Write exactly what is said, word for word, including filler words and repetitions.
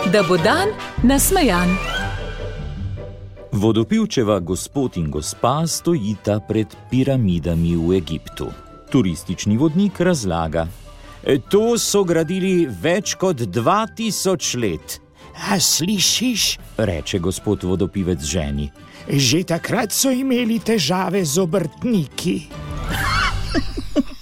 da bo dan nasmejan. Vodopivčeva gospod in gospa stojita pred piramidami v Egiptu. Turistični vodnik razlaga: To so gradili več kot dva tisoč let. A slišiš, reče gospod vodopivec ženi. Že takrat so imeli težave z obrtniki.